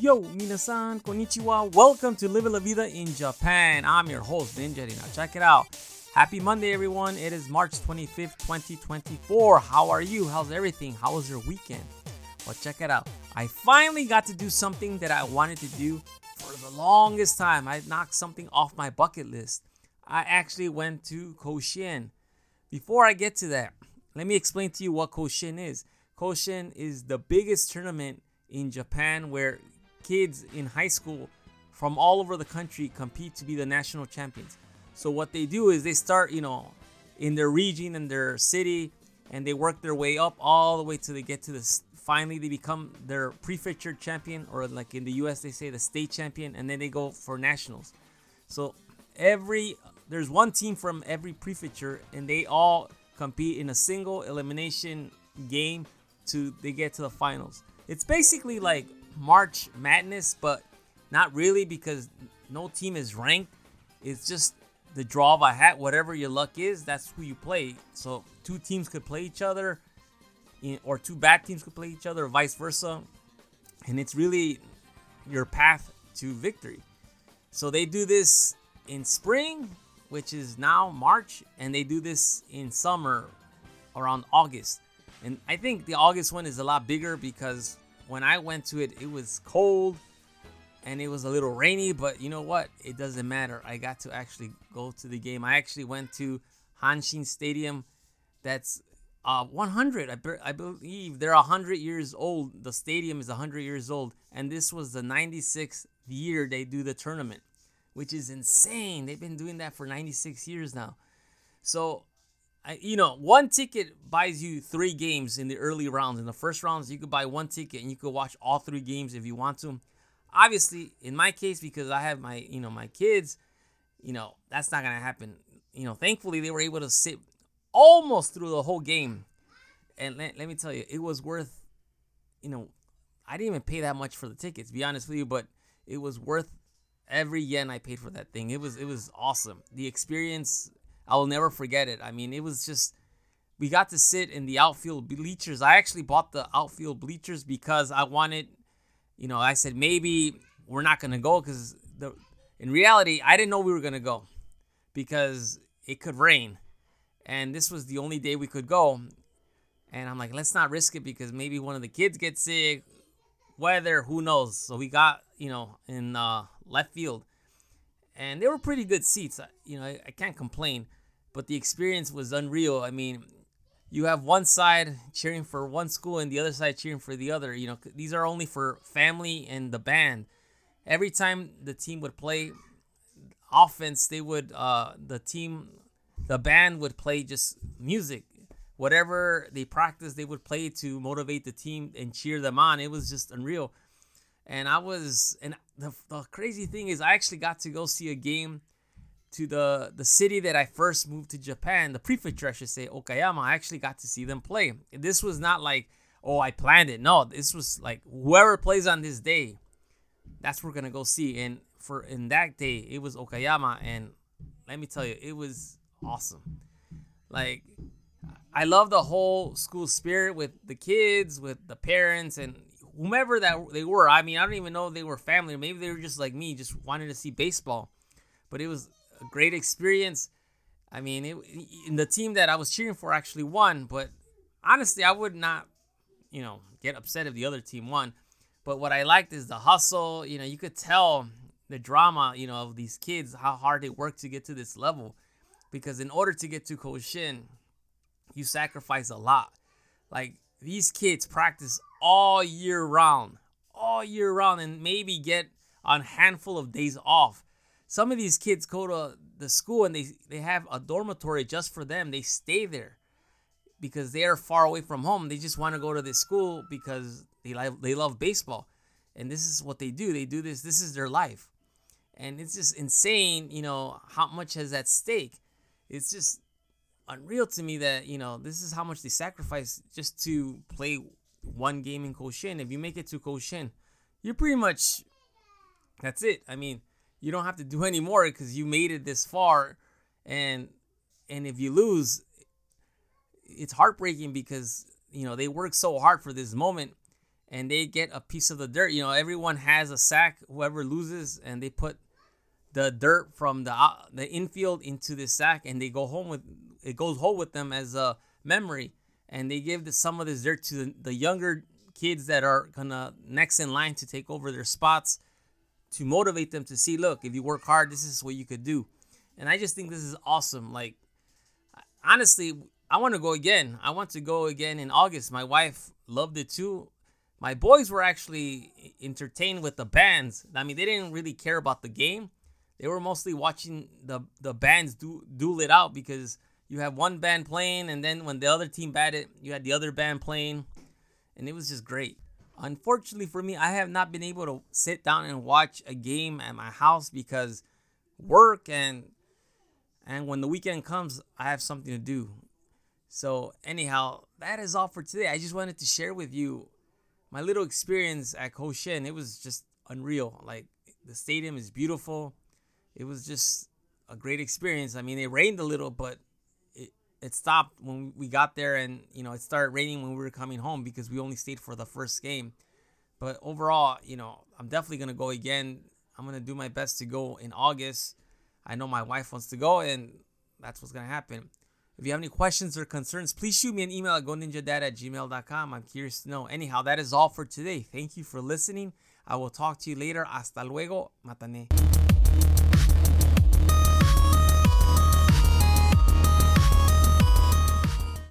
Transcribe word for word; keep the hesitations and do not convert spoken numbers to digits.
Yo, minasan, konnichiwa. Welcome to Live La Vida in Japan. I'm your host, Ninja. Now check it out. Happy Monday, everyone. It is March twenty-fifth, twenty twenty-four. How are you? How's everything? How was your weekend? Well, check it out. I finally got to do something that I wanted to do for the longest time. I knocked something off my bucket list. I actually went to Koshien. Before I get to that, let me explain to you what Koshien is. Koshien is the biggest tournament in Japan where kids in high school from all over the country compete to be the national champions. So what they do is they start, you know, in their region and their city, and they work their way up all the way till they get to this. Finally, they become their prefecture champion, or like in the U S they say the state champion, and then they go for nationals. So every there's one team from every prefecture, and they all compete in a single elimination game to they get to the finals. It's basically like March Madness, but not really, because no team is ranked. It's just the draw of a hat. Whatever your luck is, that's who you play. So two teams could play each other, or two bad teams could play each other, or vice versa. And it's really your path to victory. So they do this in spring, which is now March, and they do this in summer around August. And I think the August one is a lot bigger because when I went to it, it was cold and it was a little rainy, but you know what? It doesn't matter. I got to actually go to the game. I actually went to Hanshin Stadium. That's uh, one hundred. I, be- I believe they're one hundred years old. The stadium is one hundred years old. And this was the ninety-sixth year they do the tournament, which is insane. They've been doing that for ninety-six years now. So, I, you know, one ticket buys you three games in the early rounds. In the first rounds, you could buy one ticket and you could watch all three games if you want to. Obviously, in my case, because I have my, you know, my kids, you know, that's not going to happen. You know, thankfully, they were able to sit almost through the whole game. And let, let me tell you, it was worth, you know, I didn't even pay that much for the tickets, to be honest with you, but it was worth every yen I paid for that thing. It was, it was awesome. The experience, I will never forget it. I mean, it was just, we got to sit in the outfield bleachers. I actually bought the outfield bleachers because I wanted, you know, I said, maybe we're not going to go because the, in reality, I didn't know we were going to go because it could rain. And this was the only day we could go. And I'm like, let's not risk it because maybe one of the kids gets sick, weather, who knows. So we got, you know, in uh, left field. And they were pretty good seats. You know, I, I can't complain. But the experience was unreal. I mean, you have one side cheering for one school and the other side cheering for the other. You know, these are only for family and the band. Every time the team would play offense, they would, uh, the team, the band would play just music. Whatever they practiced, they would play to motivate the team and cheer them on. It was just unreal. And I was, and the, the crazy thing is I actually got to go see a game to the, the city that I first moved to Japan, the prefecture, I should say, Okayama. I actually got to see them play. This was not like, oh, I planned it. No, this was like whoever plays on this day, that's what we're going to go see. And for in that day, it was Okayama. And let me tell you, it was awesome. Like, I love the whole school spirit with the kids, with the parents, and whomever that they were. I mean, I don't even know if they were family. Maybe they were just like me, just wanted to see baseball. But it was a great experience. I mean, it, in the team that I was cheering for actually won. But honestly, I would not, you know, get upset if the other team won. But what I liked is the hustle. You know, you could tell the drama, you know, of these kids, how hard they work to get to this level. Because in order to get to Koshien, you sacrifice a lot. Like, these kids practice all year round, all year round, and maybe get a handful of days off. Some of these kids go to the school and they, they have a dormitory just for them. They stay there because they are far away from home. They just want to go to this school because they like they love baseball. And this is what they do. They do this. This is their life. And it's just insane, you know, how much has at stake. It's just unreal to me that, you know, this is how much they sacrifice just to play one game in Koshien. If you make it to Koshien, you're pretty much, that's it. I mean, you don't have to do any more because you made it this far. And and if you lose, it's heartbreaking because, you know, they work so hard for this moment. and they get a piece of the dirt. You know, everyone has a sack, whoever loses, and they put the dirt from the uh, the infield into this sack, and they go home with it goes home with them as a memory. And they give the, some of this dirt to the, the younger kids that are gonna next in line to take over their spots, to motivate them to see, look, if you work hard, this is what you could do. And I just think this is awesome. Like, honestly, I want to go again. I want to go again in August. My wife loved it too. My boys were actually entertained with the bands. I mean, they didn't really care about the game. They were mostly watching the, the bands do, duel it out, because you have one band playing, and then when the other team batted, you had the other band playing, and it was just great. Unfortunately for me, I have not been able to sit down and watch a game at my house because work, and and when the weekend comes, I have something to do. So anyhow, that is all for today. I just wanted to share with you my little experience at Koshen. It was just unreal. Like, the stadium is beautiful. It was just a great experience. I mean, it rained a little, but it, it stopped when we got there, and, you know, it started raining when we were coming home because we only stayed for the first game. But overall, you know, I'm definitely going to go again. I'm going to do my best to go in August. I know my wife wants to go, and that's what's going to happen. If you have any questions or concerns, please shoot me an email at go ninja dad at gmail dot com. I'm curious to know. Anyhow, that is all for today. Thank you for listening. I will talk to you later. Hasta luego. Matane.